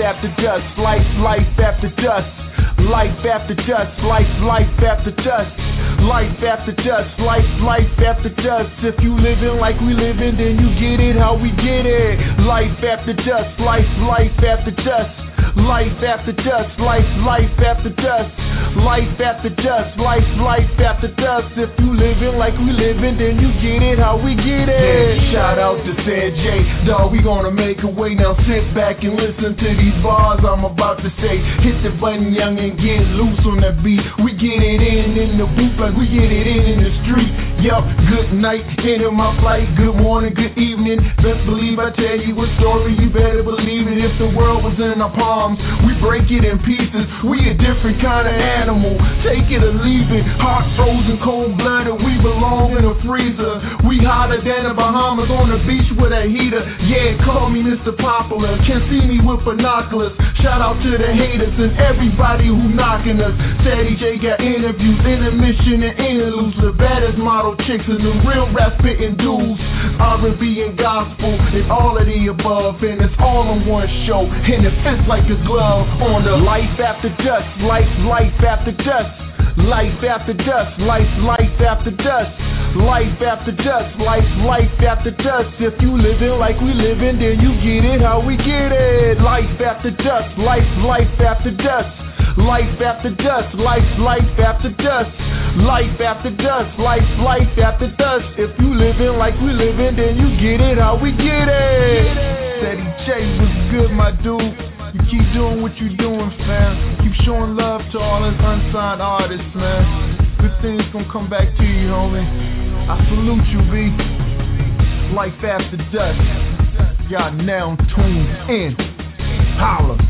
after dust, life after dust. Life after dust, life after dust. Life after dust, life after dust. If you living like we living, then you get it how we get it. Life after dust, life after dust. Life after dust, life after dust. Life after dust, life after dust. If you living like we living, then you get it how we get it. Yeah, shout out to San J, dawg, we gonna make a way. Now sit back and listen to these bars I'm about to say. Hit the button, young, and get loose on that beat. We get it in the booth like we get it in the street. Yup, good night, into my flight. Good morning, good evening. Best believe I tell you a story, you better believe it. If the world was in our palms, we break it in pieces. We a different kind of animal, take it or leave it. Heart frozen, cold-blooded, we belong in a freezer. We hotter than the Bahamas on the beach with a heater. Yeah, call me Mr. Popular, can't see me with binoculars. Shout out to the haters and everybody who knocking us. Sadie J got interviews, intermission and interludes. The baddest model chicks and the real rap spitting dudes. R&B and gospel and all of the above, and it's all on one show, and it fits like a glove on the life after dust, life after dust. Life after dust, life after dust. Life after dust, life after dust. If you living like we living, then you get it how we get it. Life after dust, life after dust. Life after dust, life after dust. Life after dust, life after dust. If you living like we living, then you get it how we get it. Steady J was good, my dude. You keep doing what you doing, fam. Keep showing love to all us unsigned artists, man. Good things gonna come back to you, homie. I salute you, B. Life after dust. Y'all now tuned in. Holla.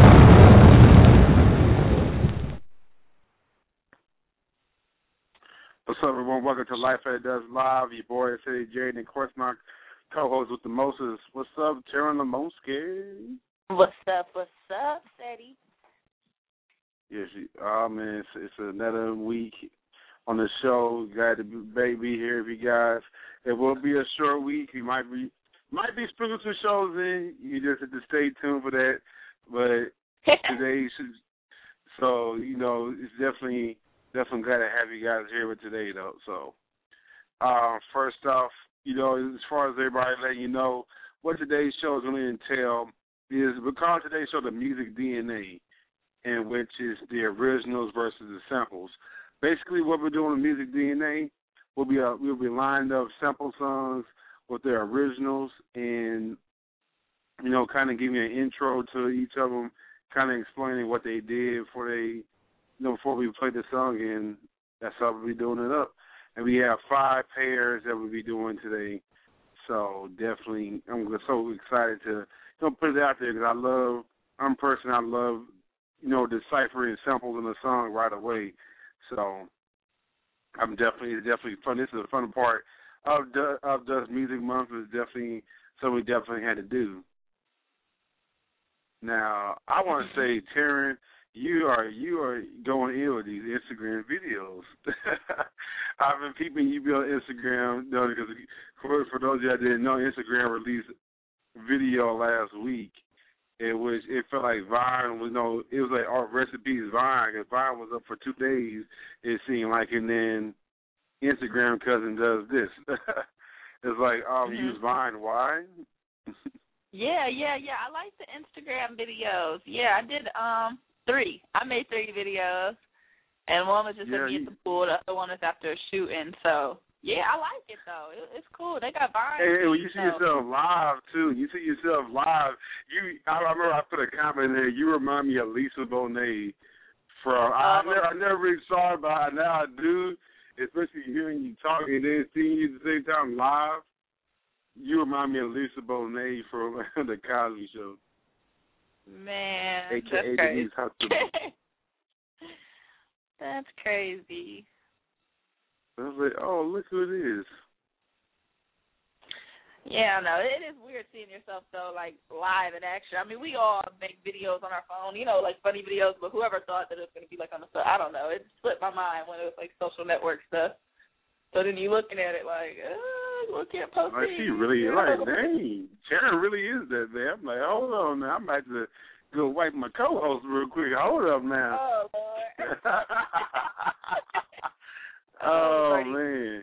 What's up, everyone? Welcome to Life After Dust Live. Your boy, City Jaden, and of course, my co-host with the Moses. What's up, Taryn Lamoski? What's up, Sadie? Yes, man, it's another week on the show. Glad to be here with you guys. It will be a short week. We might be sprinkled some shows in. You just have to stay tuned for that. But today, so you know, it's definitely glad to have you guys here with today, though. So, first off, you know, as far as everybody letting you know what today's show is going to entail. Is we call today's show the Music DNA, in which is the originals versus the samples. Basically, what we're doing with Music DNA, we'll be lined up sample songs with their originals, and you know, kind of giving you an intro to each of them, kind of explaining what they did before we play the song, and that's how we'll be doing it up. And we have 5 pairs that we'll be doing today. So definitely, I'm so excited to put it out there because I love, you know, deciphering samples in a song right away. So I'm definitely fun. This is the fun part of Dust Music Month. Is definitely something we definitely had to do. Now I want to say, Taryn, you are going in with these Instagram videos. I've been peeping you be on Instagram, because for those of you that didn't know, Instagram released video last week, in which it felt like Vine was it was like Art Recipes Vine, because Vine was up for 2 days, it seemed like, and then Instagram cousin does this. It's like, use Vine, why? Yeah, I like the Instagram videos. Yeah, I did 3. I made 3 videos, and one was just at me at the pool, the other one is after shooting, so... Yeah, I like it, though. It's cool. They got Vine. Hey, when you see yourself live, too. I remember I put a comment in there. You remind me of Lisa Bonet from... I never really saw it, but now I do, especially hearing you talk and then seeing you at the same time live. You remind me of Lisa Bonet from the Cosby Show. Man, AKA that's crazy. Denise That's crazy. I was like, oh, look who it is. Yeah, I know. It is weird seeing yourself, though, like, live in action. I mean, we all make videos on our phone, like funny videos, but whoever thought that it was going to be, like, on the stuff, I don't know. It slipped my mind when it was, like, social network stuff. So then you looking at it like, we can't post it. She really, dang, Sharon really is that, man. I'm like, hold on now. I'm about to go wipe my co-host real quick. Hold up now. Oh, Lord. Oh, man.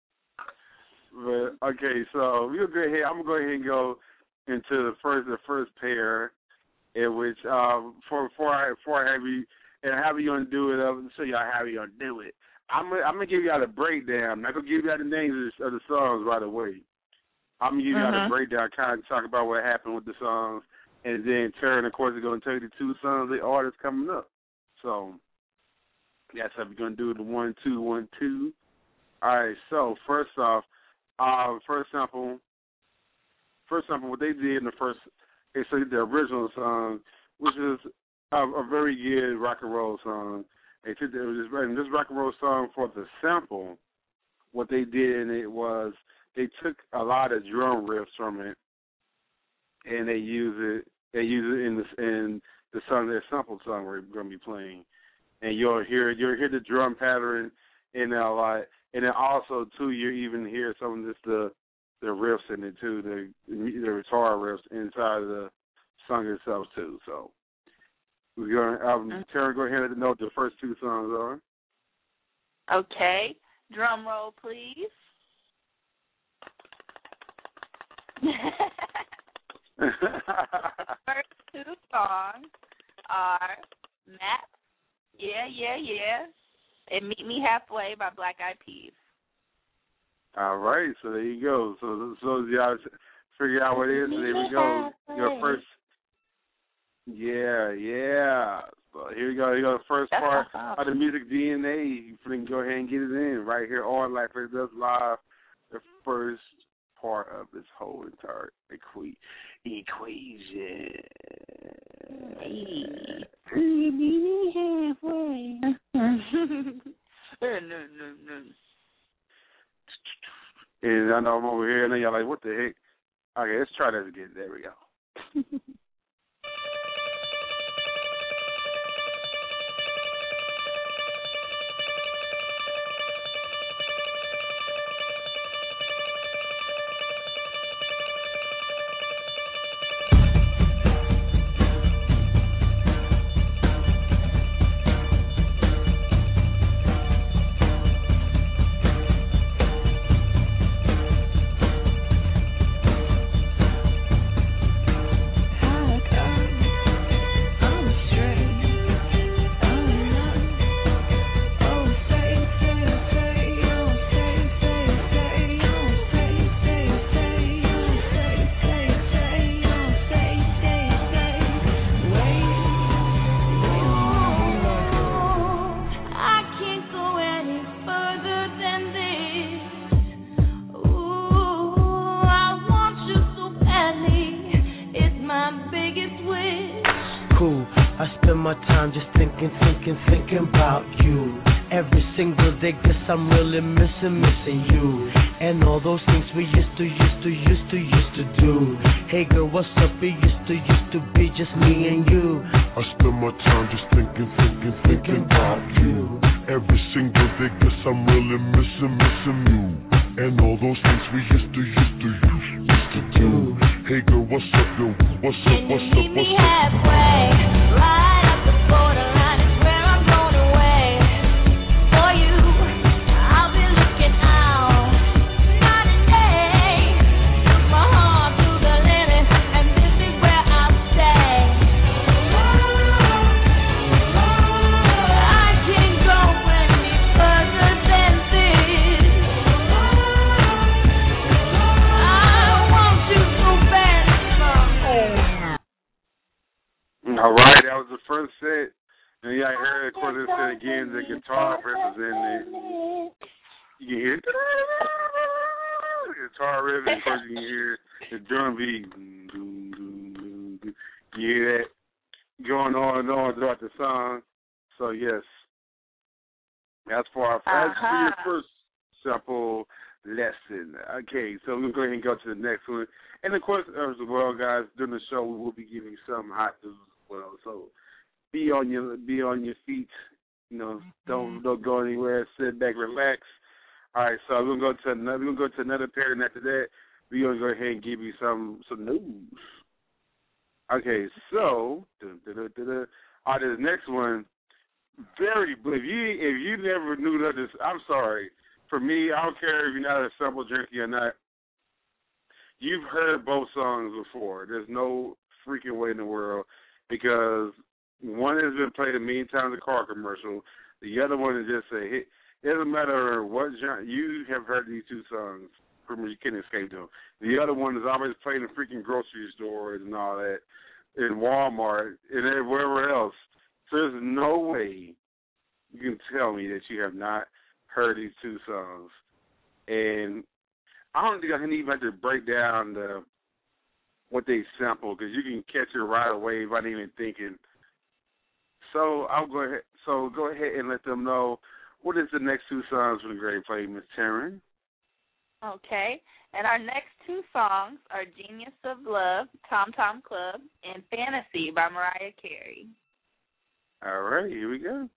But, okay, so we'll go ahead. I'm going to go ahead and go into the first pair, in which, before I have you, and how you going to do it, I'll show y'all how you going to do it. I'm going to give y'all a breakdown. I'm not going to give y'all the names of the songs right away. I'm going to give y'all a breakdown, kind of talk about what happened with the songs, and then Taryn, of course, is going to tell you the two songs, the artists coming up. So that's how we're going to do the 1, 2, 1, 2. All right, so first off, first sample, what they did in the first, they said the original song, which is a very good rock and roll song. They took this rock and roll song for the sample. What they did in it was they took a lot of drum riffs from it, and they use it. They use it in the song, their sample song we're going to be playing, and you'll hear the drum pattern in there a lot, and then also too you even hear some of this the riffs in it too, the guitar riffs inside of the song itself too. So we're going. Taryn, go ahead and know what the first two songs are. Okay, drum roll, please. First two songs are Map, Yeah, Yeah, Yeah, and Meet Me Halfway by Black Eyed Peas. All right, so there you go. So y'all figure out what it is. So there we go. Your first. Yeah. So here we go. Here go the first part of the music DNA. You can go ahead and get it in right here on Life It Does Live. The first part of this whole entire equation. Halfway. No. And I know I'm over here, and then y'all like, what the heck? Okay, let's try that again. There we go. Thinking about you every single day, guess I'm really missing you, and all those things we used to do. Hey girl, what's up? It used to be just me and you. I spend my time just thinking about you every single day, guess I'm really missing you, and all those things we used to do. Hey girl, what's up? Yo, what's up? Meet me halfway, right up the borderline. All right, that was the first set. And yeah, I heard, of course, it said again, the guitar riff is in there. You can hear the guitar riff, and of course you can hear the drum beat. You hear that going on and on throughout the song. So, yes, that's for your first sample lesson. Okay, so we'll go ahead and go to the next one. And, of course, as well, guys, during the show, we will be giving you some hot news. Well, so be on your feet, don't go anywhere, sit back, relax. All right, so we're gonna go to another pair, and after that, we're gonna go ahead and give you some news. Okay, so this next one, very. If you never knew that, I'm sorry. For me, I don't care if you're not a sample junkie or not. You've heard both songs before. There's no freaking way in the world, because one has been played a million times in a car commercial. The other one is just a hit. It doesn't matter what genre. You have heard these two songs. You can't escape them. The other one is always played in freaking grocery stores and all that, in Walmart and everywhere else. So there's no way you can tell me that you have not heard these two songs. And I don't think I can even have to break down what they sample, because you can catch it right away without even thinking. So I'll go ahead. So go ahead and let them know what is the next two songs from the Great Play, Miss Taryn. Okay, and our next two songs are Genius of Love, Tom Tom Club, and Fantasy by Mariah Carey. All right, here we go.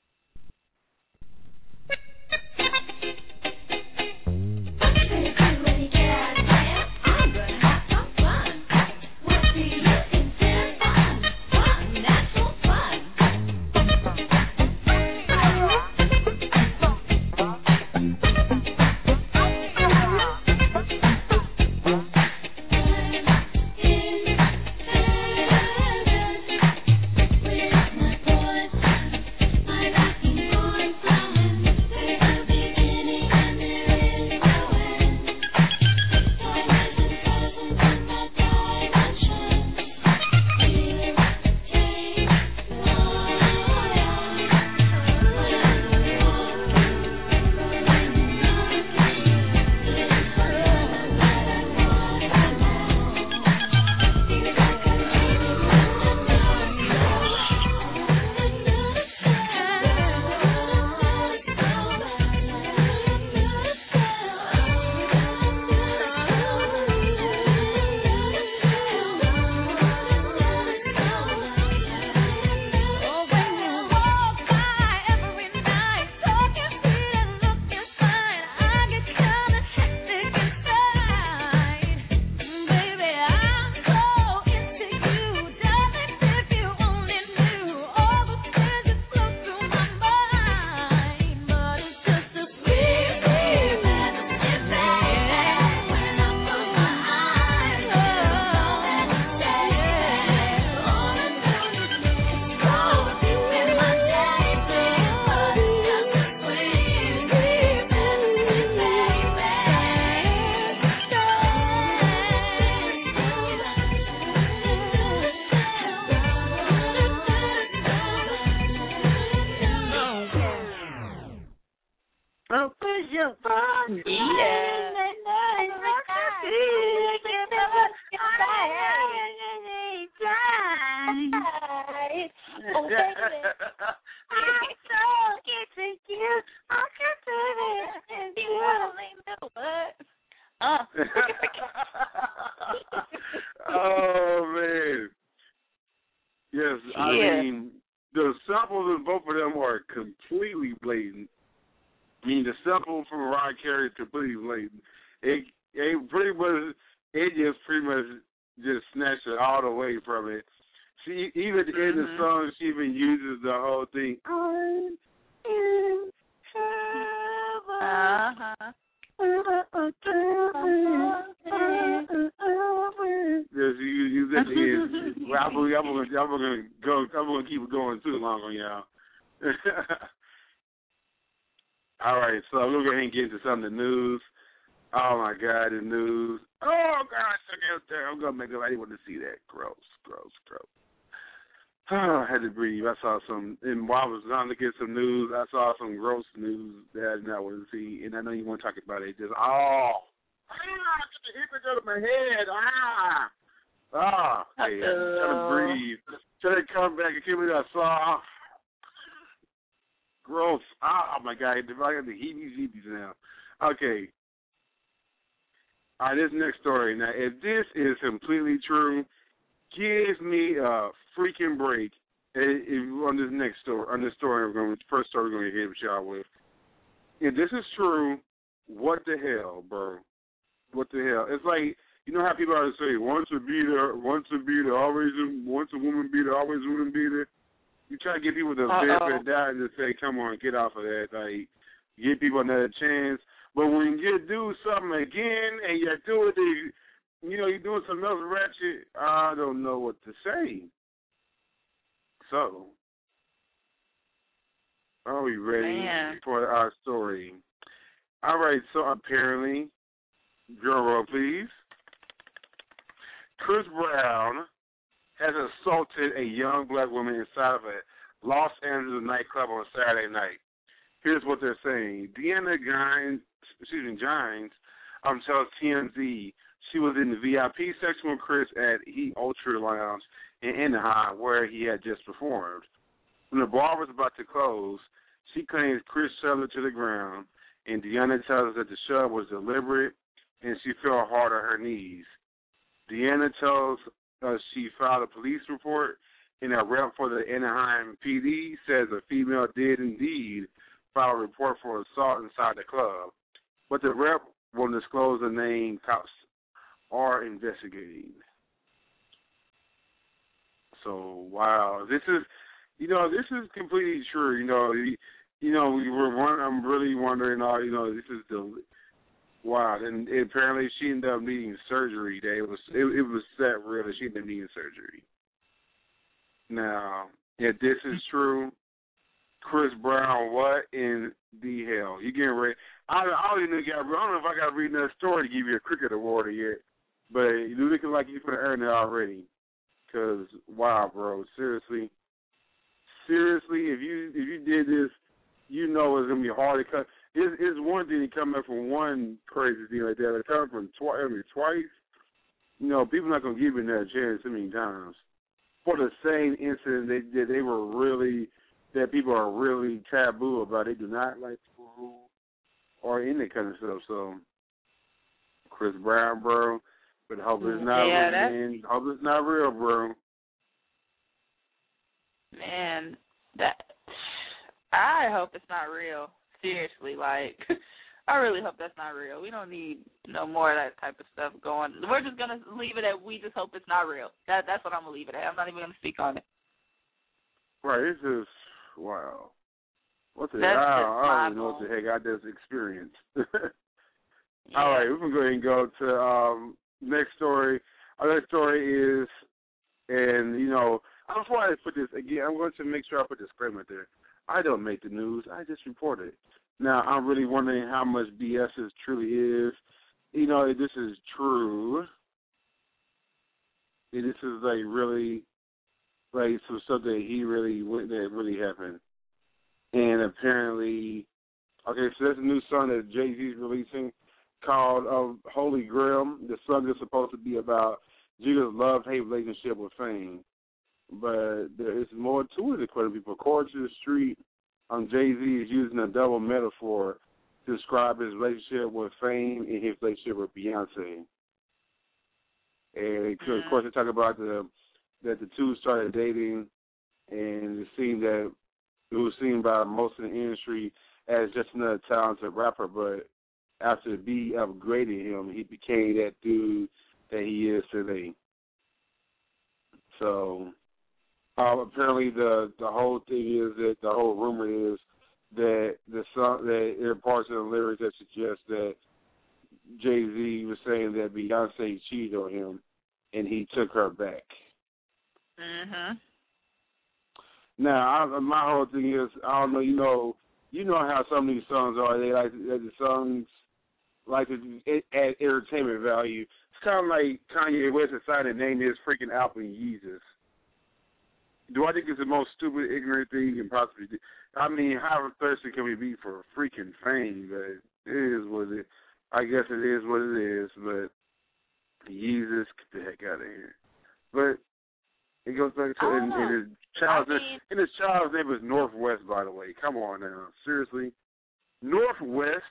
Oh, man. Yes, I mean, the samples in both of them are completely blatant. I mean, the sample from Mariah Carey is completely blatant. It pretty much, it just pretty much just snatched it all away from it. She, even in the song, she even uses the whole thing. I'm in heaven. Yes, you use that end. Well, I'm gonna keep it going too long on y'all. All right, so we'll go ahead and get into some of the news. Oh my God, the news. Oh gosh, I'm gonna make everybody want to see that. Gross. I had to breathe. I saw some, and while I was trying to get some news, I saw some gross news that I did not want to see, and I know you want to talk about it. Just, I get the hiccups out of my head. Okay, I'm trying to breathe. Trying to come back and give me that saw. Gross. Oh my God, I got the heebie-jeebies now. Okay. All right, this next story. Now, if this is completely true, give me a freaking break. On this next story, first story we're going to hit with y'all with. If this is true, what the hell, bro? What the hell? It's like, You know how people always say, once a beater, always once a woman beater, always a woman beater. You try to get people to benefit that and just say, come on, get off of that. Like, give people another chance. But when you do something again and you do it, you're doing something else ratchet, I don't know what to say. So, are we ready for our story? All right, so apparently, drum roll, please. Chris Brown has assaulted a young black woman inside of a Los Angeles nightclub on Saturday night. Here's what they're saying. Deanna Gines tells TMZ she was in the VIP section with Chris at Heat Ultra Lounge in Anaheim, where he had just performed. When the bar was about to close, she claims Chris shoved her to the ground, and Deanna tells us that the shove was deliberate and she fell hard on her knees. Deanna tells us she filed a police report, and a rep for the Anaheim PD says a female did indeed file a report for assault inside the club. But the rep won't disclose the name cops are investigating. So, wow. This is completely true. I'm really wondering, this is wow. And apparently she ended up needing surgery. It was set real that she ended up needing surgery. Now, if this is true, Chris Brown, what in the hell? You getting ready? I don't know if I got to read another story to give you a cricket award yet, but you looking like you could have earned it already. Because, wow, bro, seriously, if you did this, you know it's going to be hard to cut. It's one thing to come up from one crazy thing like that. But coming from twice, people not going to give you another chance too many times. For the same incident that people are really taboo about. They do not like people who are in that kind of stuff. So, Chris Brown, bro, but hope it's not real, hope it's not real, bro. Man, I hope it's not real. Seriously, I really hope that's not real. We don't need no more of that type of stuff going. We're just going to leave it at we just hope it's not real. That's what I'm going to leave it at. I'm not even going to speak on it. Right, it's just, wow. What the hell? I don't even know what the heck I just experienced. All right, we're going to go ahead and go to next story. Our next story is, and, before I put this, again, I'm going to make sure I put a disclaimer there. I don't make the news. I just report it. Now, I'm really wondering how much BS this truly is. If this is true, if this is, really, some stuff that really happened. And apparently, okay, so there's a new song that Jay-Z's releasing called Holy Grail. The song is supposed to be about Jesus' love-hate relationship with fame. But there is more to it, according to people. According to the street, Jay-Z is using a double metaphor to describe his relationship with fame and his relationship with Beyonce. And, of course, they talk about that the two started dating, and it was seen by most of the industry as just another talented rapper, but after B upgraded him, he became that dude that he is today. So, apparently the whole thing is that the whole rumor is that the song, that there are parts of the lyrics that suggest that Jay-Z was saying that Beyonce cheated on him and he took her back. Mhm. Now, my whole thing is, I don't know, you know how some of these songs are. They like the songs like to add entertainment value. It's kind of like Kanye West decided to name his freaking album Yeezus. Do I think it's the most stupid, ignorant thing you can possibly do? I mean, how thirsty can we be for freaking fame? But it is what it is. I guess it is what it is, but Yeezus, get the heck out of here. But it goes back to, and his child's name is Northwest, by the way. Come on now. Seriously? Northwest?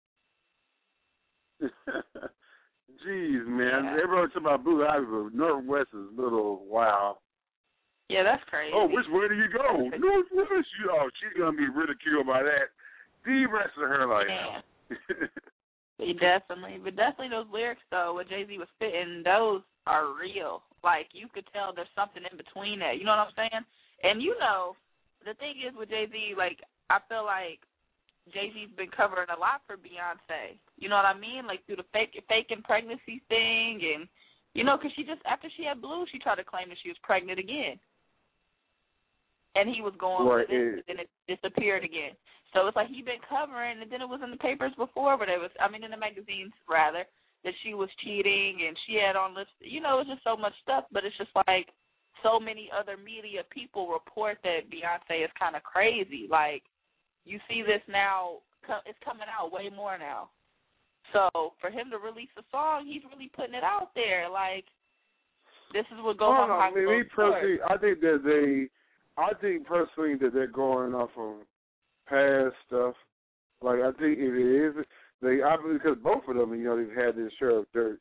Jeez, man. Yeah. Everybody talking about Blue Ivy, but Northwest is a little wow. Yeah, that's crazy. Oh, which way do you go? Northwest. She's going to be ridiculed by that the rest of her life. Yeah. But definitely those lyrics though, what Jay-Z was spitting, those are real. Like you could tell there's something in between that. You know what I'm saying? And you know, the thing is with Jay-Z, like I feel like Jay-Z's been covering a lot for Beyonce. You know what I mean? Like through the faking pregnancy thing, and you know, because she just after she had Blue, she tried to claim that she was pregnant again, and he was going with it, and then it disappeared again. So it's like he been covering, and then it was in the papers before, but in the magazines rather, that she was cheating and she had on lipstick. You know, it's just so much stuff, but it's just like so many other media people report that Beyonce is kind of crazy. Like you see this now, it's coming out way more now. So for him to release a song, he's really putting it out there. Like this is what goes on. Me personally, I think personally that they're going off of past stuff. Like I think it is because both of them, you know, they've had their share of dirt.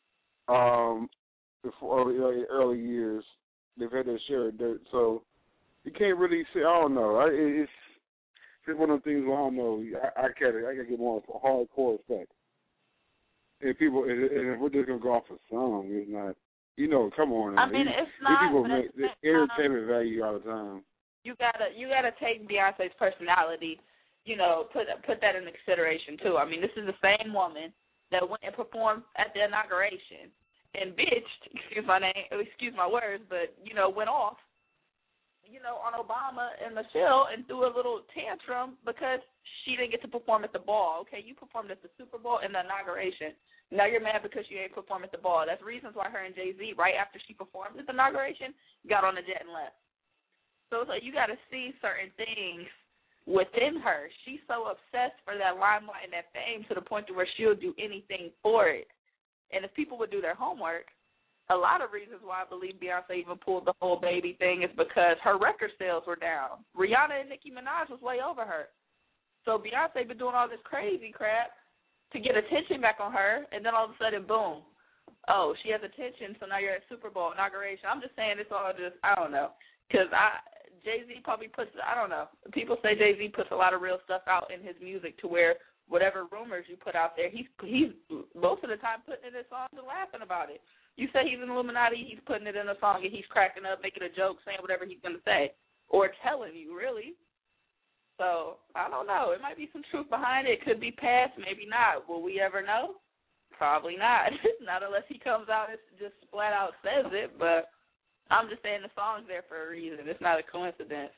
Before early years, they've had their share of dirt. So you can't really say, I don't know. It's one of the things where I don't know. I gotta get more of a hardcore effect. And people, and if we're just gonna go off a song, it's not. You know, come on. Now. I mean, it's not. People make entertainment value all the time. You gotta take Beyonce's personality. You know, put that in consideration too. I mean, this is the same woman that went and performed at the inauguration and bitched. Excuse my words, but you know, went off. You know, on Obama and Michelle and threw a little tantrum because she didn't get to perform at the ball. Okay, you performed at the Super Bowl and the inauguration. Now you're mad because you ain't performed at the ball. That's reasons why her and Jay-Z, right after she performed at the inauguration, got on the jet and left. So it's like you got to see certain things within her. She's so obsessed for that limelight and that fame to the point to where she'll do anything for it. And if people would do their homework, a lot of reasons why I believe Beyonce even pulled the whole baby thing is because her record sales were down. Rihanna and Nicki Minaj was way over her. So Beyonce been doing all this crazy crap to get attention back on her, and then all of a sudden, boom. Oh, she has attention, so now you're at Super Bowl inauguration. I'm just saying it's all just, I don't know. Because Jay-Z probably puts, I don't know. People say Jay-Z puts a lot of real stuff out in his music to where whatever rumors you put out there, he's most of the time putting it in his songs and laughing about it. You say he's an Illuminati, he's putting it in a song and he's cracking up, making a joke, saying whatever he's going to say, or telling you, really. So, I don't know. It might be some truth behind it. It could be past, maybe not. Will we ever know? Probably not. Not unless he comes out and just flat out says it, but I'm just saying the song's there for a reason. It's not a coincidence.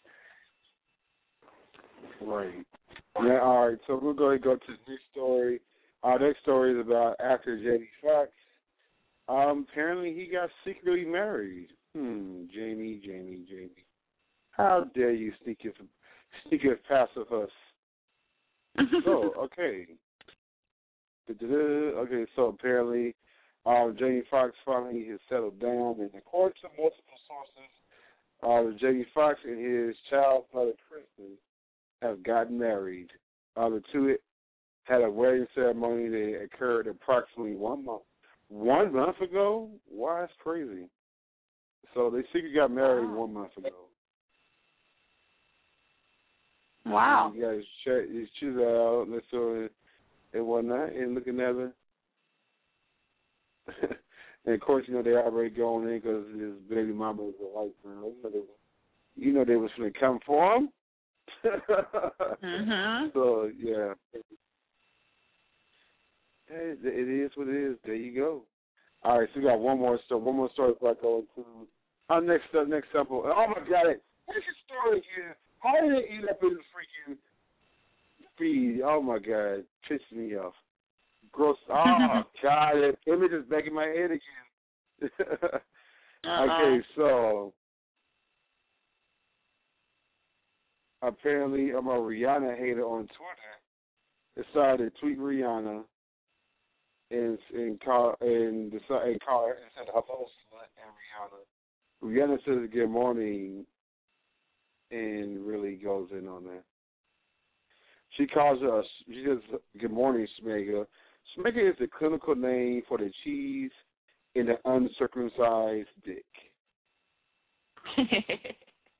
Right. Yeah, all right, so we're going to go to the next story. Our next story is about actor Jamie Foxx. Apparently he got secretly married. Jamie. How dare you sneak your passive us? So, okay. Okay, so apparently Jamie Foxx finally has settled down, and according to multiple sources, Jamie Foxx and his child mother, Kristen, have gotten married. The two had a wedding ceremony that occurred approximately 1 month. 1 month ago? Wow, that's crazy. So they secretly got married 1 month ago. Wow. You guys choose out, let's do it, and whatnot, and looking at it. And of course, you know, they already going in because his baby mama is a white girl. You know they was going to come for him. So, yeah. Hey, it is what it is. There you go. All right, so we got one more story before I go into our next sample. Oh, my God. What's the story here? How did it end up in the freaking feed? Oh, my God. Pissed me off. Gross. Oh, God. That image is back in my head again. Okay, so apparently I'm a Rihanna hater on Twitter. Decided to tweet Rihanna and call her and said hello, slut, and Rihanna. Rihanna says good morning and really goes in on that. She calls her, she says good morning, Smega. Smega is the clinical name for the cheese in the uncircumcised dick.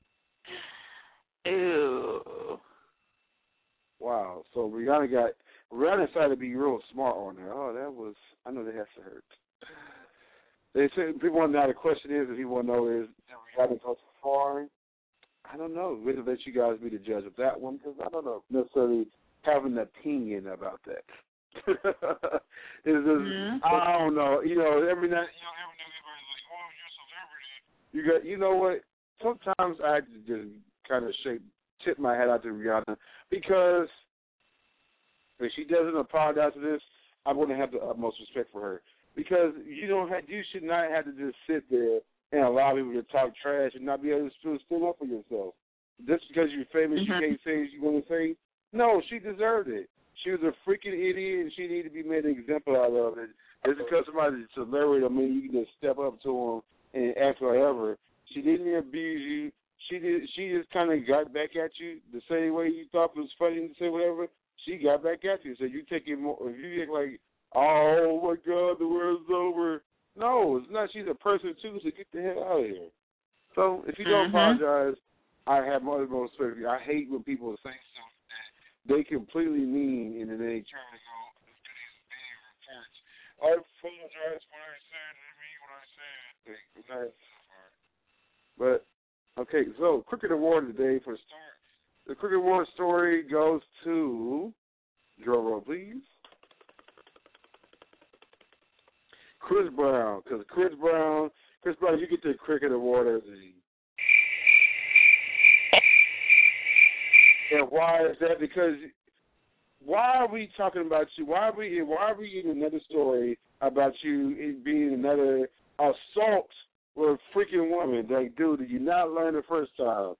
Ew. Wow. So Rihanna got, Rihanna decided to be real smart on her. Oh, I know that has to hurt. They say people want to know, the question is, if people want to know, is did Rihanna go too far? I don't know. We're going to let you guys be the judge of that one, because I don't know necessarily have an opinion about that. It's just, I don't know. Every night, everybody's like, oh, you're a celebrity. You know what? Sometimes I have to just kind of tip my head out to Rihanna, because if she doesn't apologize for this, I wouldn't have the utmost respect for her. Because you should not have to just sit there and allow people to talk trash and not be able to stand up for yourself. Just because you're famous, you can't say what you want to say. No, she deserved it. She was a freaking idiot, and she needed to be made an example out of it. Just because somebody's a celebrity, I mean, you can just step up to them and act whatever. She didn't abuse you. She just kind of got back at you the same way you thought it was funny to say whatever. She got back at you. So you take it more. If you get like, oh my God, the world's over. No, it's not. She's a person too. So get the hell out of here. So if you don't apologize, I have more respect for you. I hate when people say stuff that they completely mean and then they try to go do these big reports. I apologize for what I said. I mean what I said. But okay, so Cricket Award today for start. The Cricket Award story goes to drum roll, please. Chris Brown, because Chris Brown, you get the Cricket Award as and why is that? Because why are we talking about you? Why are we getting another story about you being another assault with a freaking woman? Like, dude, did you not learn the first time?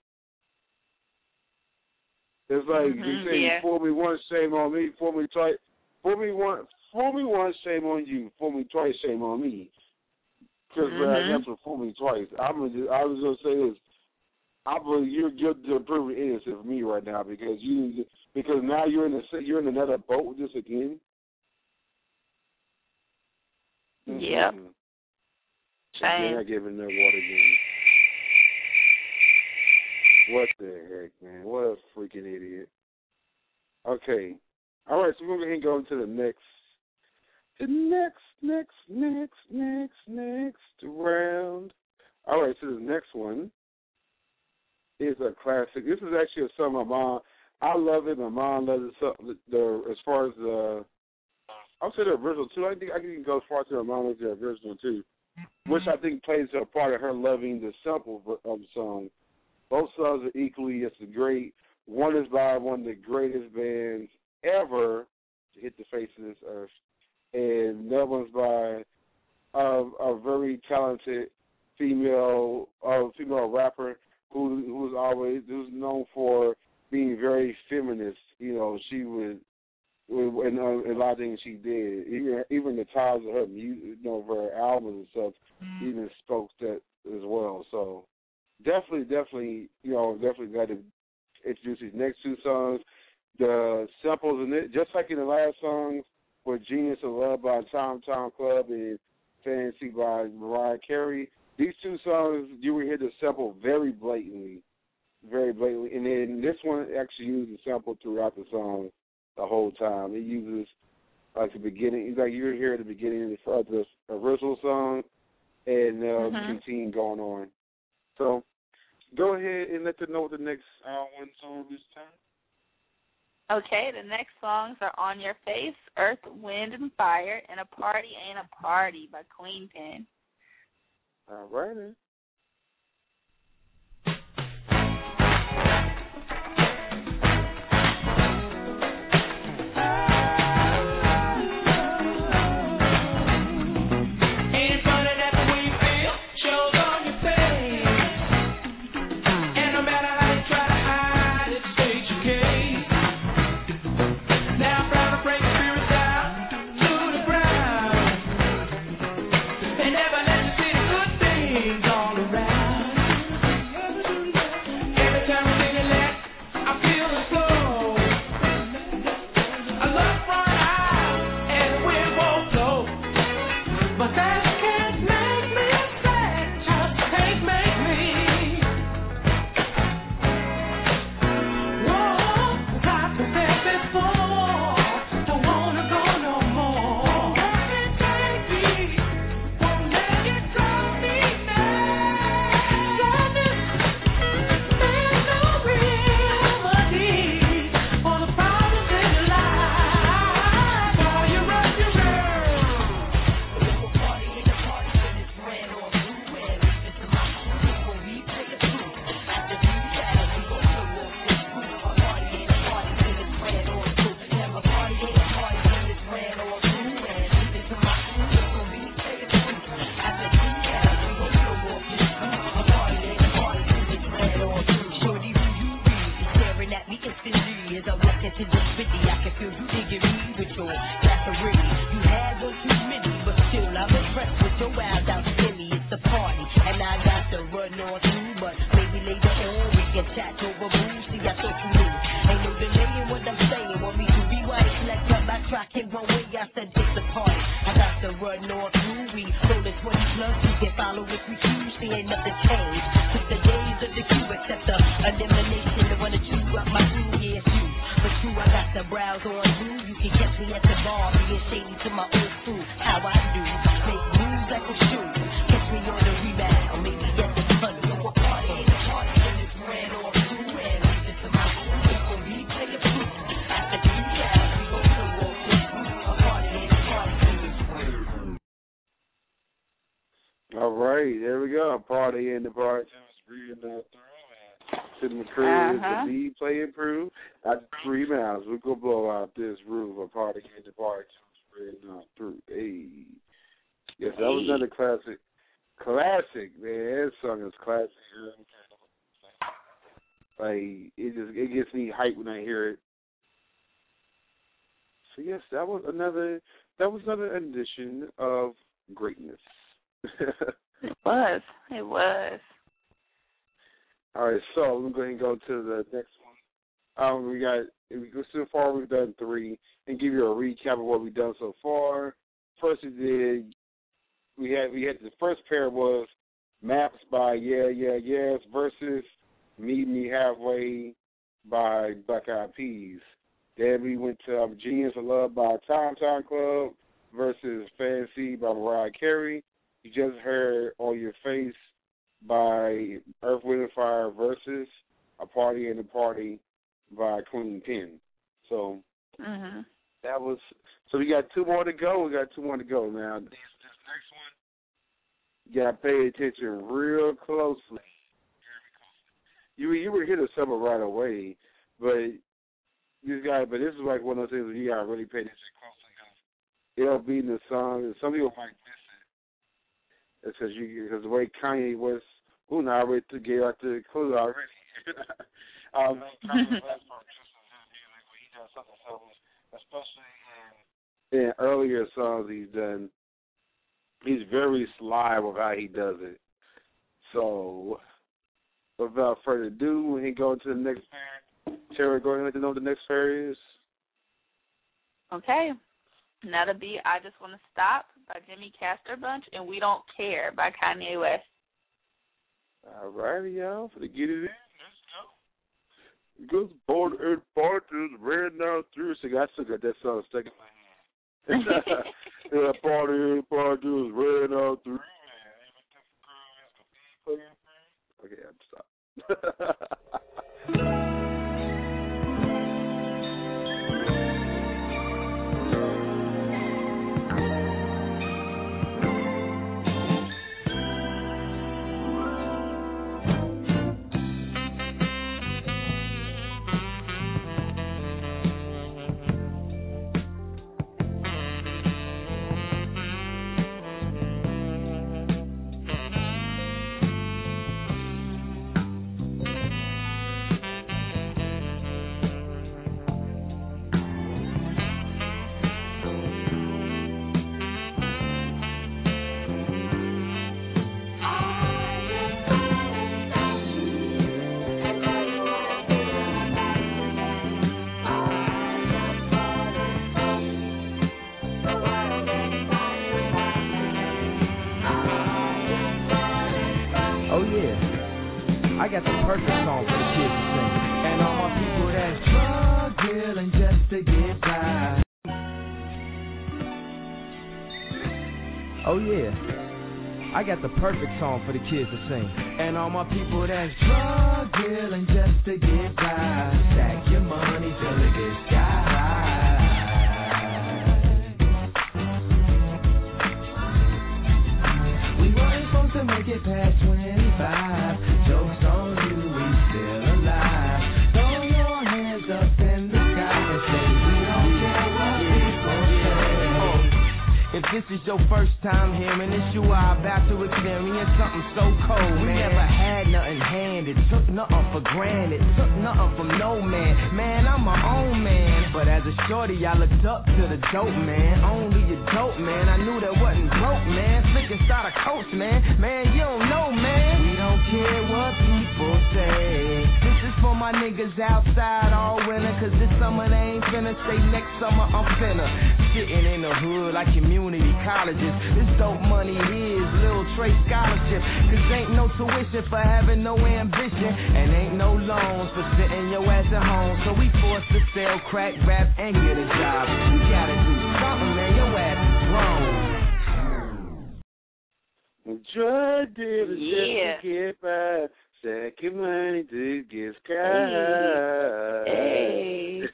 It's like you say, fool me once, shame on me. Fool me twice, fool me once, shame on you. Fool me twice, shame on me. Chris Brown, that's what fool me twice. I was gonna say this. I believe you're guilty of proving innocent for me right now, because now you're in another boat with this again. Yep. Then I give it another water again. What the heck, man? What a freaking idiot. Okay. All right, so we're going to go into the next round. All right, so the next one is a classic. This is actually a song my mom, I love it. My mom loves it. As far as I'll say the original too. I think I can go as far as my mom loves the original too, which I think plays a part of her loving the sample of the song. Both songs are equally as great. One is by one of the greatest bands ever to hit the face of this earth, and the other one's by a very talented female rapper who's known for being very feminist. She would, in a lot of things she did, even the titles of her music, of her albums and stuff, even spoke that as well. So definitely glad to introduce these next two songs. The samples in it, just like in the last songs, were Genius of Love by Tom Tom Club and Fantasy by Mariah Carey. These two songs, you will hear the sample very blatantly. And then this one actually uses the sample throughout the song the whole time. It uses, like, the beginning, like you hear at the beginning of the original song, and continue going on. So go ahead and let them know what the next one song this time. Okay, the next songs are On Your Face, Earth, Wind, and Fire, and A Party Ain't a Party by Queen Pen. All right, then. Never let you see the good things on as I walk into the city, I can feel you digging me with your rap-a-ritty. You had one too many, but still I'm impressed with your wild out silly. It's the party, and I got to run on through, but maybe later on we can chat over moves. See, I thought you knew. Ain't no delaying what I'm saying. Want me to rewind, select up my track in one way. I said it's the party. I got to run on through. We rolling 20 plus. We can follow if we choose. See, ain't nothing changed. Took the days of the queue, except the elimination. The one that you rock my crew, yeah, it's you. But you, I got to browse on through. You can catch me at the bar, being shady to my old crew. How I do, make moves like a shoe. Catch me on the rebound, or maybe at the tunnel. So a party, and it's ran off through. And listen to my own people, replay it through. After 2 hours, we gon' show off this groove. A party, and it's party. All right, there we go. Party in the part. Sitting in the crib, the beat, play improve. After 3 miles, we're going to blow out this roof. A party in the part. Spreading out through. Hey. Yes, that was another classic. Classic, man. That song is classic. Like, it gets me hyped when I hear it. So, yes, that was another edition of greatness. It was. All right, so we're going to go to the next one. So far we've done 3, and give you a recap of what we've done so far. First we had the first pair was Maps by Yeah Yeah Yes versus Meet Me Halfway by Black Eyed Peas. Then we went to Genius of Love by Tom Tom Club versus Fancy by Mariah Carey. You just heard On Your Face by Earth, Wind & Fire versus A Party in the Party by Queen Pen. So that was. So we got 2 more to go. Now this next one, you gotta pay attention real closely. You were hit with something right away, but this is like one of those things where you gotta really pay attention closely because it'll be in the song, and some people might miss it. It's because the way Kanye West, who now already gave out the clue already. Kanye West he does something so, especially in earlier songs he's done. He's very sly with how he does it. So, without further ado, we can go into the next pair. Tara, go ahead and let them know what the next pair is. Okay. And that'll be I Just Want to Stop by Jimmy Castor Bunch and We Don't Care by Kanye West. All righty, y'all. For the get it in, let's go. Good born and partners ran down through. So I still got that song stuck in my head. Yeah, party and partners ran out through. Okay, I'm stopped. I got the perfect song for the kids to sing. And all my people that's drug dealing just to get by. Oh yeah, I got the perfect song for the kids to sing. And all my people that's drug dealing just to get by. Stack your money till it gets sky high. We ain't supposed to make it past 25. Jokes on you, we still alive. Throw your hands up in the sky and say we don't care what people say. If this is your first time hearing this, you are about to experience something so cold, man. We never had nothing handed, took nothing for granted, took nothing from no man. Man, I'm my own a shorty, I looked up to the dope man. Only a dope man, I knew that wasn't broke, man. Flicking start a coach, man. Man, you don't know, man. We don't care what people say. This is for my niggas outside all winter, cause this summer they ain't finna say next summer I'm finna. Sitting in the hood like community colleges. This dope money here is Lil Trey scholarship. Cause ain't no tuition for having no ambition, and ain't no loans for sitting your ass at home. So we forced to sell crack, rap, and get a job. We gotta do something, man. Your ass is wrong. Drug dealers just to get by, second money to get sky. Hey.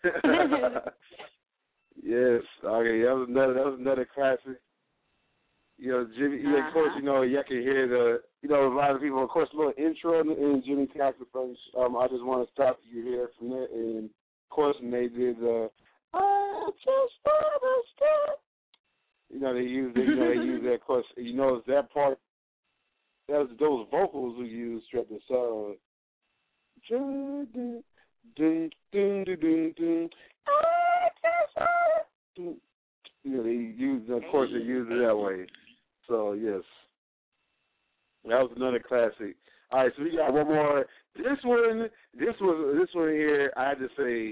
Yes. Okay, that was another classic. You know, Jimmy. Of course, you know, you can hear the. You know, a lot of people. Of course, a little intro in Jimmy Saxophone. I just want to stop you here from there, and of course, when they did I just wanna stop. You know, they used it. You know, they used that. Of course, you know, that part. That was those vocals we used throughout the song. You know, they used. Of course, they used it that way. So yes, that was another classic. All right, so we got one more. This one here. I had to say,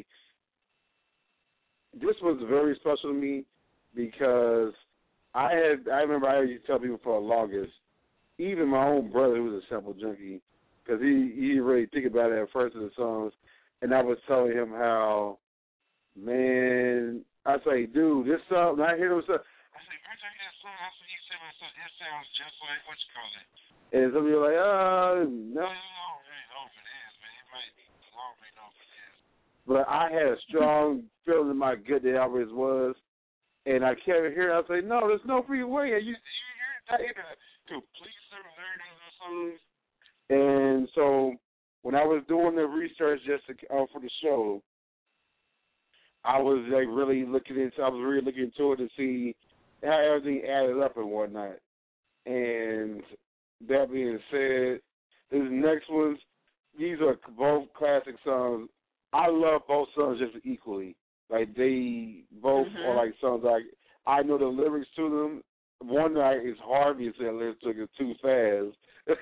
this was very special to me because I remember I used to tell people for the longest, even my own brother who was a sample junkie, because he didn't really think about it at first in the songs, and I was telling him how, man, I say, dude, this song, when I hear this song, I say, where'd you hear this song? I said, you said it sounds just like what you call it. And some people are like, no. I don't really know if it is, man. It might be. I don't really know if it is. But I had a strong feeling in my gut that it always was, and I kept hearing it. I say, no, there's no free way. You're not in a complete similarity of songs. And so when I was doing the research just for the show, I was really looking into it to see how everything added up and whatnot. And that being said, these next ones, these are both classic songs. I love both songs just equally. Like they both are like songs like I know the lyrics to them. One night is hard because the lyrics took it too fast.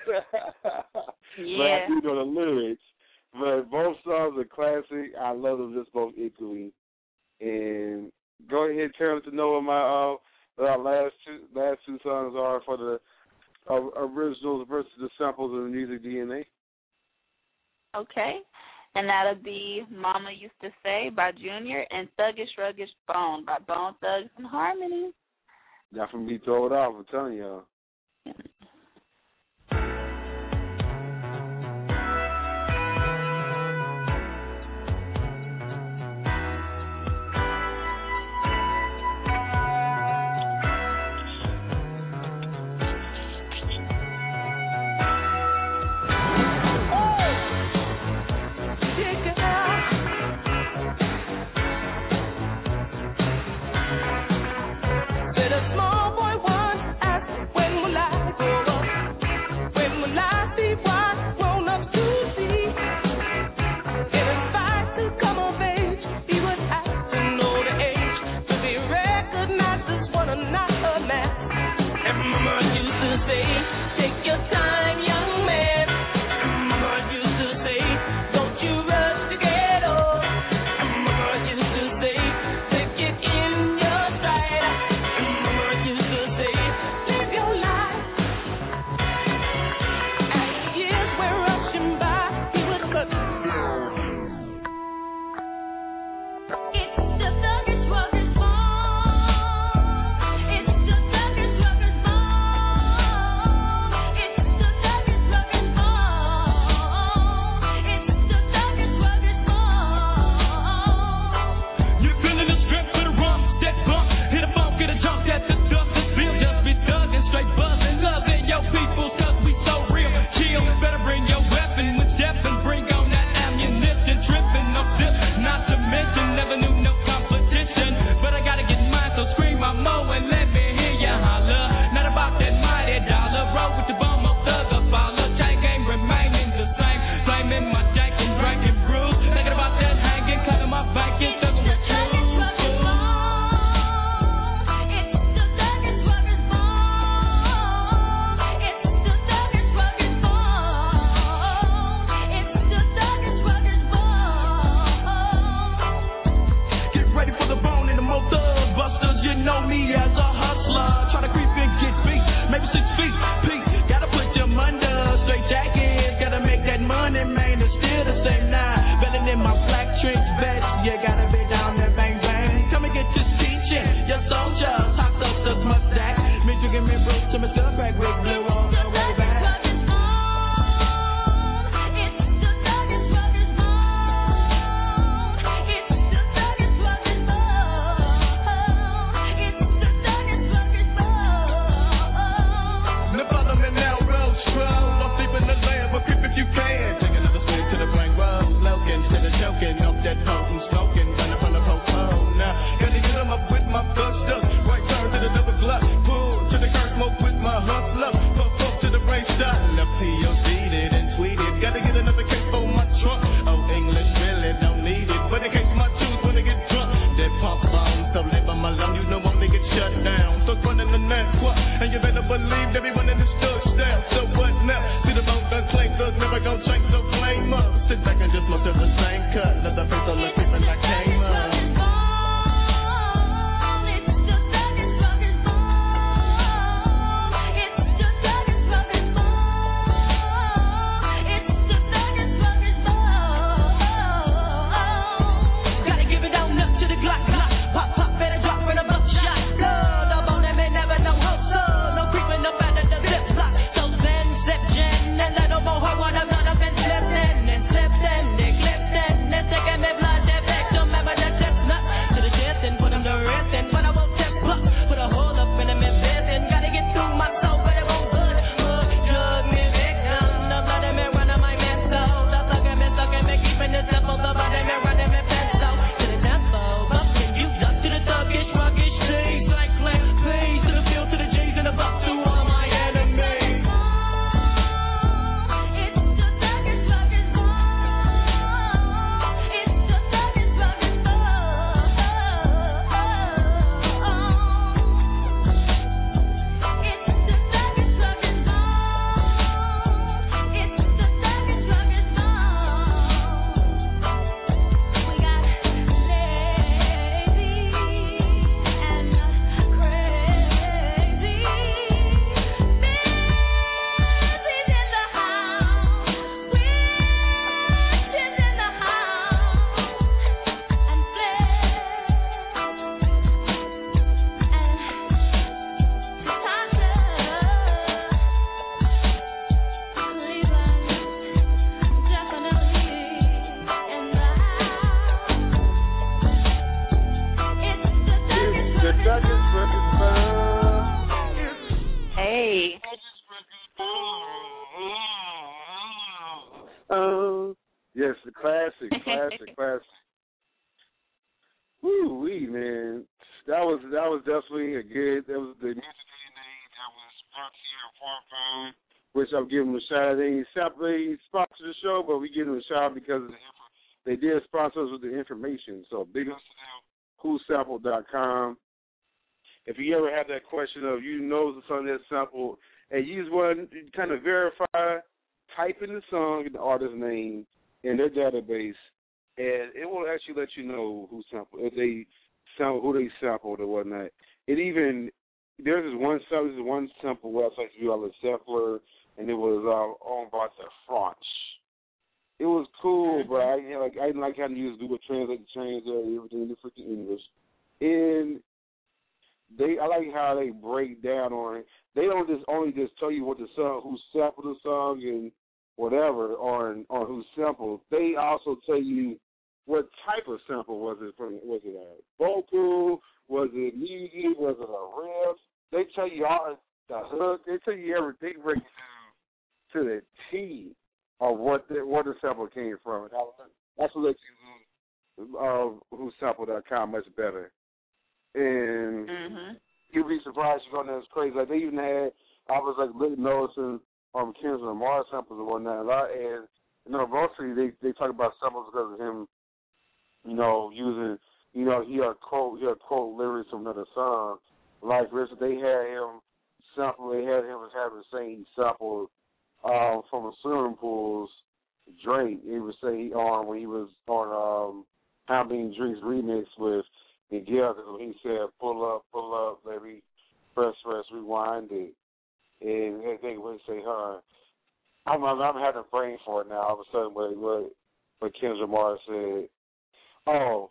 But I do know the lyrics. But both songs are classic. I love them just both equally. And go ahead, tell them to know what my last two songs are for the originals versus the samples of the music DNA. Okay. And that'll be Mama Used to Say by Junior and Thuggish Ruggish Bone by Bone Thugs and Harmony. Y'all from me throw it off, I'm telling y'all. Said a small boy once asked, when will I go? know me as a hustler. Try to creep and get beat, maybe 6 feet. Pete, gotta put them under. Straight jackets, gotta make that money, man. It's still the same now. Belling in my black trench vest, you gotta be down there, bang bang. Come and get your teaching, your soldier. Talk up the mustache. Me drinking me bro to my stuff back, big blue all the way back. You can take another swig to the blank road, smoking instead of choking up that potent smoking, running from the postpone. Now, gotta get 'em up with my buster, right turn to the double glut, pull to the curb, smoke with my hustler, puff up to the brain shot, left POC it and tweeted, gotta get another case for my trunk. Oh, English really don't need it, but in case my shoes when they get drunk, that pump bomb, so live on my lung, you know I'm gonna get shut down. So running the next what, and you better believe everyone in the stood down. So what now? See the bones done claim thugs never gon' change, so flame up. Sit back and just look at the same cut. Let the face on the creepin' I came up. Yes, the classic. Woo-wee, man. That was definitely a good, that was the music name that was Frontier Farm, which I'm giving them a shout out. They sponsored the show, but we give them a shout out because they did sponsor us with the information. So big ups to them, whosample.com. If you ever have that question of you know the song that sample, and you just want to kind of verify, type in the song and the artist's name in their database, and it will actually let you know who sampled, if they sample, who they sampled or whatnot. It even there's this one sample website to do all the sampler, and it was owned by the French. It was cool, but I like how to use Google Translate to translate everything into freaking English. And I like how they break down on it. They don't only tell you what the song, who sampled the song and whatever on who sampled. They also tell you what type of sample was it from. Was it a vocal? Was it music? Was it a riff? They tell you all the hook. They tell you everything. Break it down to the T of where the sample came from. That's what makes whosample.com much better. And you'd be surprised you go there. It's crazy. Like they even had, I was like noticing Kendrick Lamar samples and whatnot. And mostly they talk about samples because of him, using, he had quote lyrics from another song. Like they had him sample. They had him having the same sample from a swimming pool's Drake. He would say when he was on How Many Drinks remix with Miguel, because when he said pull up, let me press, rewind it. And they would say, I'm having a brain for it now. All of a sudden, what Kendrick Lamar said, oh,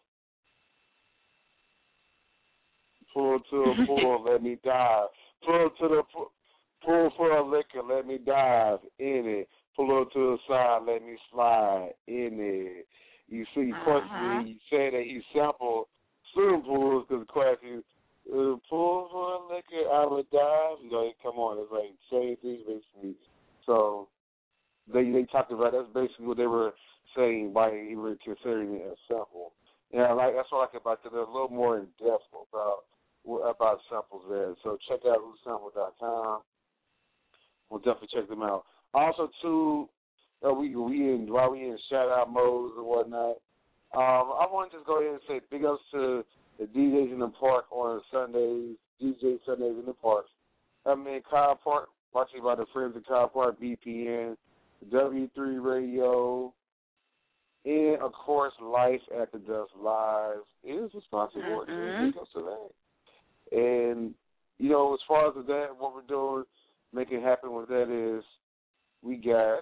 pull to a pool, let me dive. Pull to the pool for a liquor, let me dive in it. Pull up to the side, let me slide in it. You see, question, he said that he sampled swimming pools because question, pull for a liquor, I would dive. You know, come on, it's like same things basically. So they talked about that's basically what they were saying by he were considering it a sample. Yeah, like that's what I like about it. They're a little more in depth about samples there. So check out whosample.com. We'll definitely check them out. Also, too, while we in shout out modes and whatnot, I want to just go ahead and say big ups to the DJs in the park on Sundays, DJ Sundays in the park. I mean, Kyle Park, watching by the friends of Kyle Park, BPN, W3 Radio, and, of course, Life After Dusk Live. It is responsible. Big ups to that. And, you know, as far as that, what we're doing, making it happen with that is we got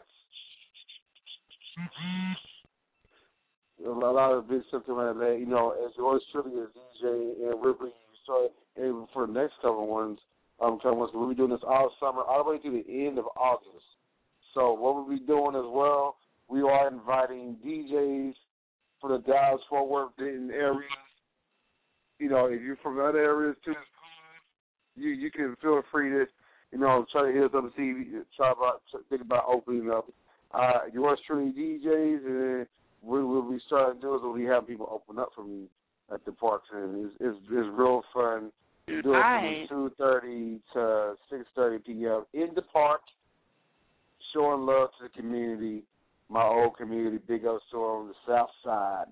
a lot of big stuff coming out of that. You know, as yours truly is DJ and Ripley, and for the next couple ones, we'll be doing this all summer, all the way to the end of August. So what we'll be doing as well, we are inviting DJs for the Dallas-Fort Worth Denton area. You know, if you're from other areas too, you can feel free to, you know, try to hit us up and see, think about opening up. Yours truly DJs, and we'll be starting to do is we'll be having people open up for me at the parks, and it's real fun. We do it from 2:30 to 6:30 p.m. in the park, showing love to the community, my old community. Big ups to on the south side,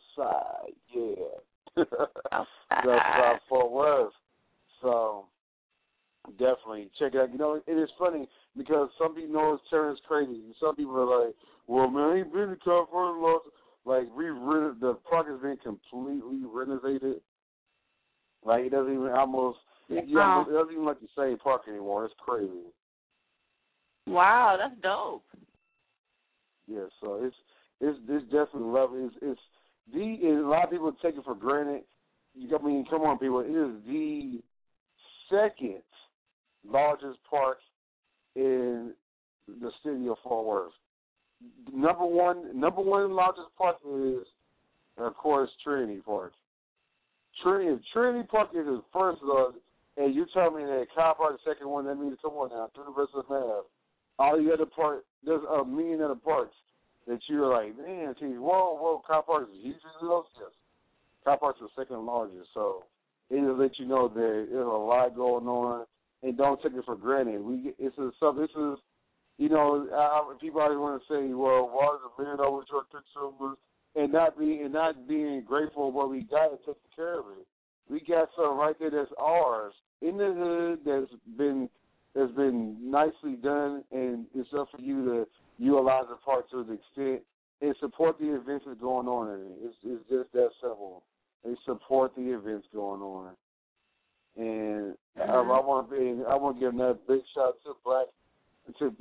yeah. South Fort Worth. So definitely check it out. You know, it is funny because some people know it's Terrence crazy. Some people are like, well, man, I ain't been to California Los. Like, the park has been completely renovated. Like, it doesn't even it doesn't even like the same park anymore. It's crazy. Wow, that's dope. Yeah, so it's definitely lovely. And a lot of people take it for granted. I mean, come on, people. It is the second largest park in the city of Fort Worth. Number one largest park is, of course, Trinity Park. Trinity Park is the first of, and you tell me that Kyle Park is the second one, that means, come on now, through the rest of the map. All the other parks, there's a million other parks that you're like, man, whoa, Kyle Park is huge as those. Yes. Kyle Park is the second largest, so it'll let you know that there's a lot going on, and don't take it for granted. You know, people always want to say, well, why is a man always trying to take consumers, and not being grateful for what we got and taking care of it. We got something right there that's ours in the hood that's been nicely done, and it's up for you to utilize the park to the extent and support the events that's going on in it. It's just that simple. They support the events going on, and I want to give another big shout to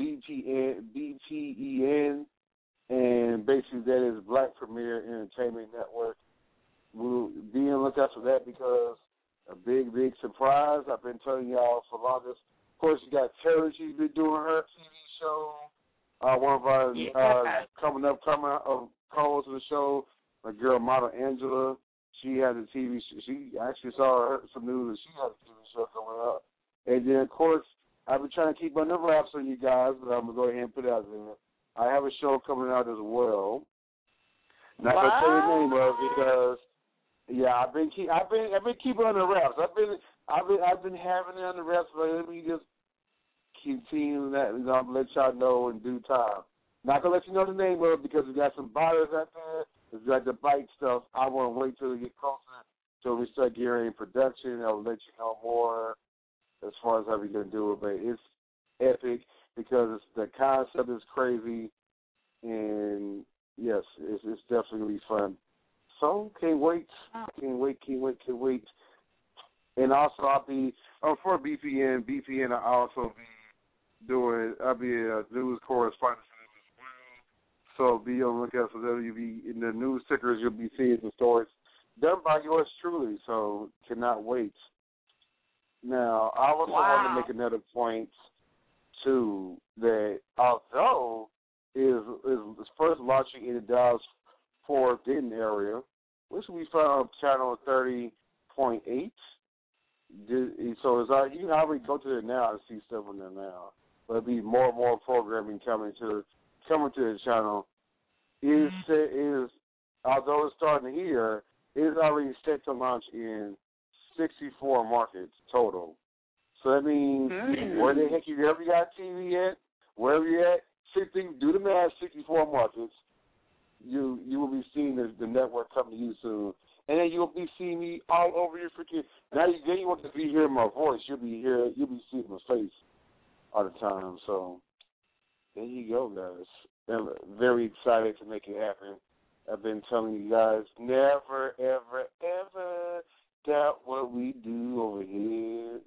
BPEN, and basically that is Black Premier Entertainment Network. We'll be on the lookout for that because a big surprise. I've been telling y'all for longest. Of course, you got Terry. She's been doing her TV show. One of our coming out co-hosts of the show, my girl model Angela. She has a TV show. She actually saw some news that she has a TV show coming up. And then, of course, I've been trying to keep under wraps on you guys, but I'm gonna go ahead and put it out there. I have a show coming out as well. Not gonna tell you the name of it because I've been keeping it under wraps. I've been having it under wraps, but let me just continue that, and I'll let y'all know in due time. Not gonna let you know the name of it because we got some buyers out there. It's got the bike stuff. I want to wait till we get closer, till we start gearing production. I'll let you know more as far as how we're gonna do it. But it's epic because the concept is crazy, and yes, it's definitely gonna be fun. So can't wait. Can't wait. And also I'll be for BPN I'll also be I'll be a news correspondent as well. So be on the lookout for that. You'll be in the news tickers, you'll be seeing the stories done by yours truly, so cannot wait. Now I also want to make another point too, that although is first launching in the Dallas-Fort Denton area, which we found on channel 30.8. So it's you can already go to it now and see stuff on there now. But there'll be more and more programming coming to the channel. Is although it's starting here, it is already set to launch in 64 markets total. So that means where the heck you ever got TV at, wherever you're at, do the math, 64 markets, you will be seeing the network come to you soon. And then you'll be seeing me all over your freaking. Then you want to be hearing my voice. You'll be seeing my face all the time. So there you go, guys. I'm very excited to make it happen. I've been telling you guys, never, ever, ever doubt what we do over here.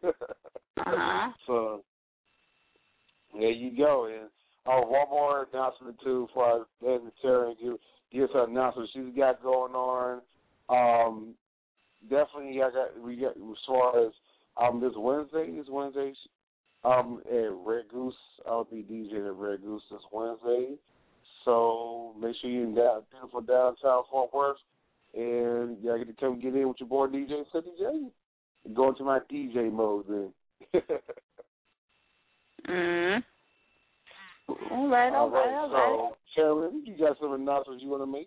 So there you go. And one more announcement too for Terry give us an announcement she's got going on. Definitely, we got as far as this Wednesday at Red Goose. I'll be DJing at Red Goose this Wednesday. So make sure you're in that beautiful downtown Fort Worth, and y'all get to come get in with your boy DJ City J. Go into my DJ mode then. All right. So, Sharon, you got some announcements you want to make?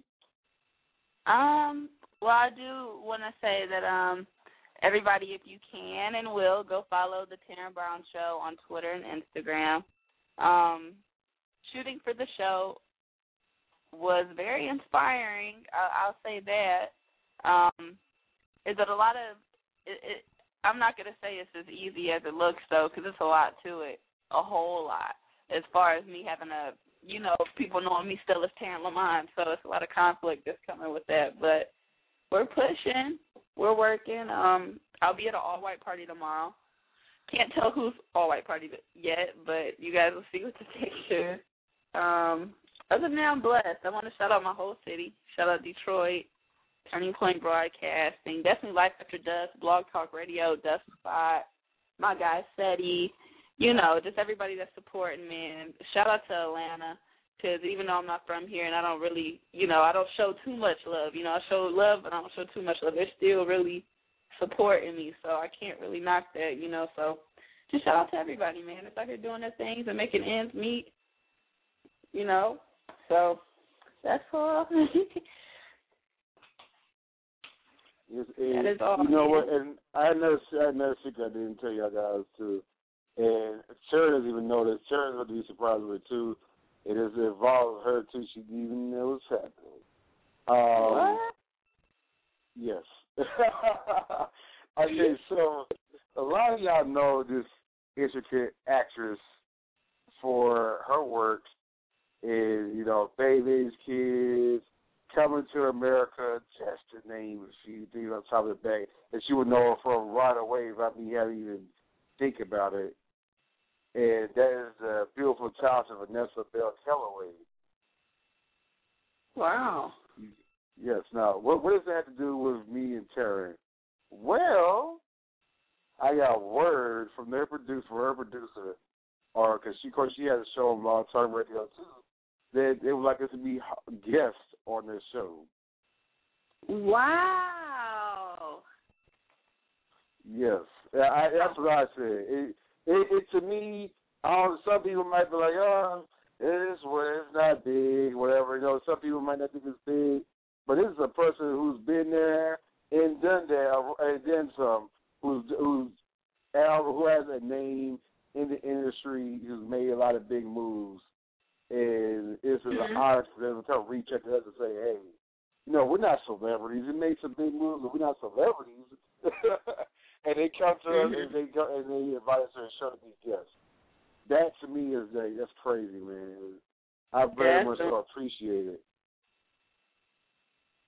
Well, I do want to say that everybody, if you can and will, go follow the Taryn Brown Show on Twitter and Instagram. Shooting for the show was very inspiring. I'll say that. Is that a lot of it? I'm not going to say it's as easy as it looks, though, because it's a lot to it, a whole lot, as far as me having people knowing me still as Taryn Lamont, so it's a lot of conflict that's coming with that. But we're pushing. We're working. I'll be at an all-white party tomorrow. Can't tell who's all-white party yet, but you guys will see with the picture. Other than that, I'm blessed. I want to shout out my whole city. Shout out Detroit, Turning Point Broadcasting, definitely Life After Dusk, Blog Talk Radio, Dusk Spot, my guy Seti, just everybody that's supporting me. And shout out to Atlanta, because even though I'm not from here and I don't really, I don't show too much love. I show love, but I don't show too much love. They're still really supporting me, so I can't really knock that, So just shout out to everybody, man. It's out here doing their things and making ends meet, So that's all. That is all. You know what? And I had another secret I didn't tell y'all guys too. And Sharon doesn't even know this. Sharon's going to be surprised with it too. It has involved her too. She didn't even know what's happening. What? Yes. Okay, so a lot of y'all know this intricate actress for her work is, Baby's Kids, Coming to America, just to name a few things on top of the bag that you would know her from right away without me having to even think about it. And that is the beautiful talent of Vanessa Bell Calloway. Wow. Yes. Now, what does that have to do with me and Taryn? Well, I got word from her producer, or because she has a show on Long Term Radio too, that they would like us to be guests on their show. Wow. Yes, that's what I said. It to me, some people might be like, it's not big, whatever. Some people might not think it's big, but this is a person who's been there and done that, and then some, who has a name in the industry, who's made a lot of big moves, and it's an honor for them to reach out to us and say, hey, we're not celebrities. We made some big moves, but we're not celebrities. And they come to us and they invite us to the show to be guests. That to me that's crazy, man. I very much so appreciate it.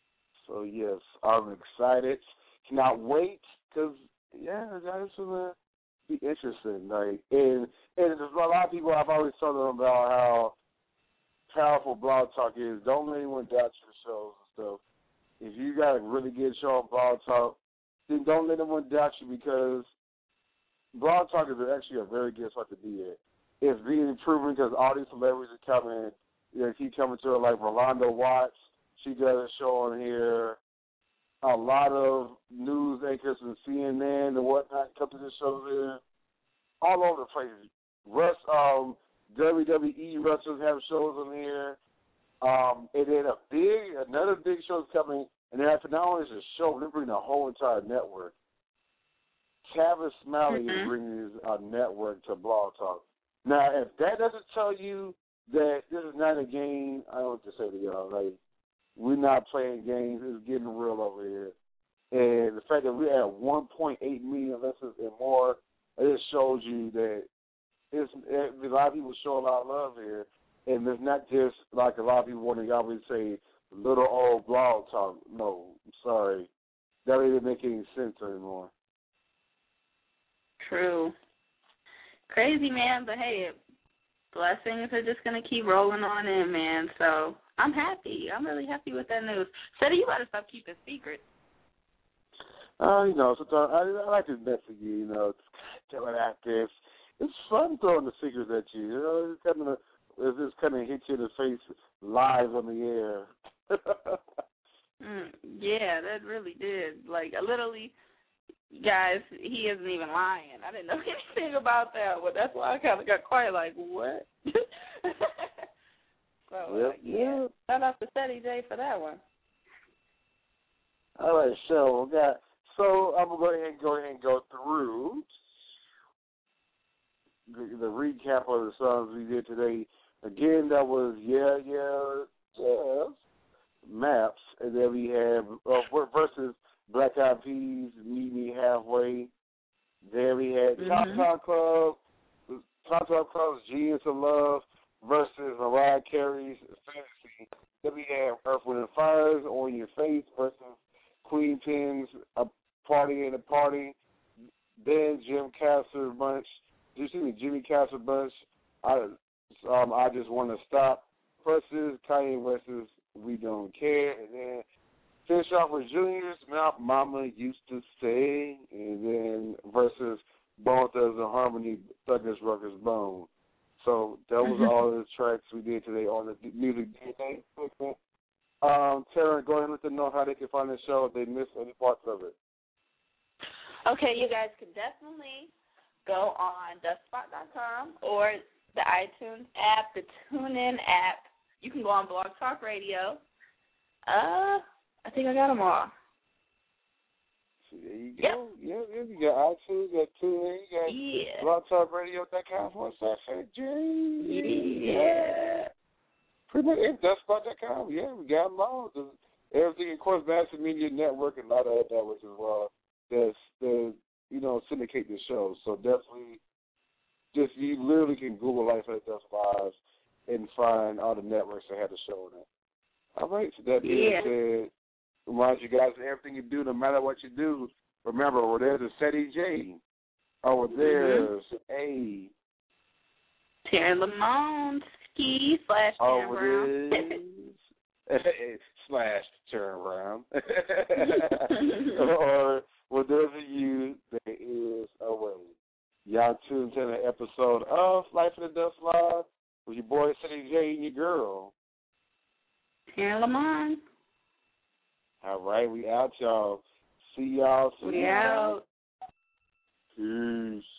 So, yes, I'm excited. Cannot wait because, that's going to be interesting. Like, and there's a lot of people, I've always told them about how powerful Blog Talk is. Don't let anyone doubt your shows and stuff. If you got a really good show on Blog Talk, then don't let anyone doubt you because Blog Talk is actually a very good spot to be at. It's being proven because all these celebrities are coming. Keep coming to it, like Rolando Watts. She does a show on here. A lot of news anchors from CNN and whatnot come to the show here. All over the place. WWE wrestlers have shows on here. And then another big show is coming. And then after not only is a show, they're bringing a whole entire network. Tavis Smiley is bringing a network to Blog Talk. Now, if that doesn't tell you that this is not a game, I don't know what to say to y'all. Like, we're not playing games. It's getting real over here. And the fact that we're at 1.8 million listeners and more, it just shows you that a lot of people show a lot of love here. And it's not just like a lot of people want to always say, little old Blog Talk. No, I'm sorry. That doesn't make any sense anymore. True. Crazy, man, but hey, blessings are just going to keep rolling on in, man. So I'm happy. I'm really happy with that news. Seti, you got to stop keeping secrets. Sometimes I like to mess with you, telling out this. It's fun throwing the secrets at you. It just kind of hits you in the face live on the air. Yeah, that really did. Like, literally, guys, he isn't even lying. I didn't know anything about that, but that's why I kind of got quiet, like, what? So, yeah. Shout out to Seti J for that one. All right, so I'm going to go ahead and go through the recap of the songs we did today. Again, that was Maps, and then we have versus Black Eyed Peas, Meet Me Halfway. Then we had Top Club's Genius of Love versus Mariah Carey's Fantasy. Then we have Earth, Wind & Fire's On Your Face versus Queen Pen's A Party in a Party. Then Jimmy Castor Bunch, I Just Want to Stop versus Kanye West's We Don't Care. And then finish off with Junior's Mama Used to Say, and then versus Bone Thugs-n-Harmony, Thuggish Ruckus Bone. So that was all the tracks we did today on the Music DNA. Tara, go ahead and let them know how they can find the show if they missed any parts of it. Okay, you guys can definitely go on dustspot.com or the iTunes app, the TuneIn app. You can go on Blog Talk Radio. I think I got them all. There you go. Yep. You got iTunes, you got TuneIn, you got blogtalkradio.com/J. Yeah. Pretty much it's dustspot.com. Yeah, we got them all. Everything, of course, Massive Media Network and a lot of other networks as well. Syndicate the show. So definitely, you literally can Google Life at Dust Live and find all the networks that have the show on it. All right, so that being said, remind you guys that everything you do, no matter what you do, remember, over there's a Seti J. Over there's a Taryn Lamonski / Taryn Brown. / Taryn Brown. Or whatever you, there is a way. Y'all tuned in to an episode of Life in the Dust Live with your boy Seti J and your girl Taryn Lamont. All right, we out, y'all. See y'all soon. We out. Peace.